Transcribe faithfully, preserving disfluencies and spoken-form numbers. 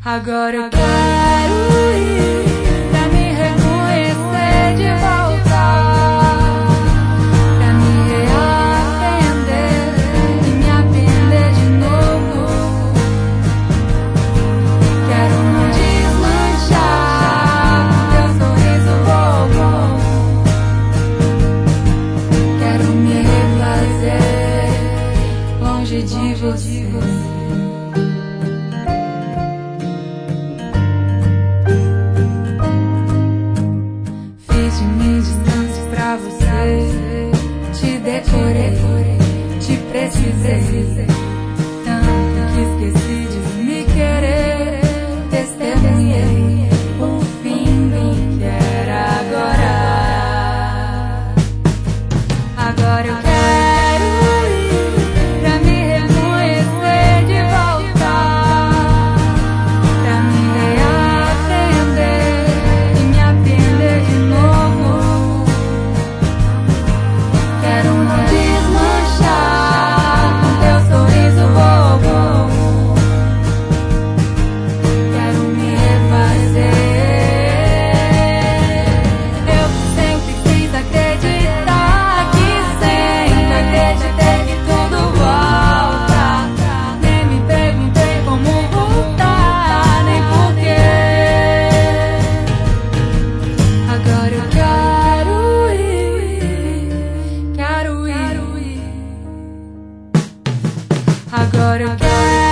Agora eu quero ir pra me reconhecer de volta, pra me reaprender e me aprender de novo. Quero me desmanchar com teu sorriso bobo. Quero me refazer longe de você. Te decorei, te precisei tanto que esqueci de me querer. Testemunhei o fim do que era agora. Agora eu quero ir pra me reconhecer de volta, pra me reaprender e me aprender de novo. Quero não desmanchar com teu sorriso bobo. Quero me refazer. Eu sempre quis acreditar, que sempre acreditei que tudo volta. Nem me perguntei como voltar, nem porquê. Agora eu quero ir, quero ir. Agora eu quero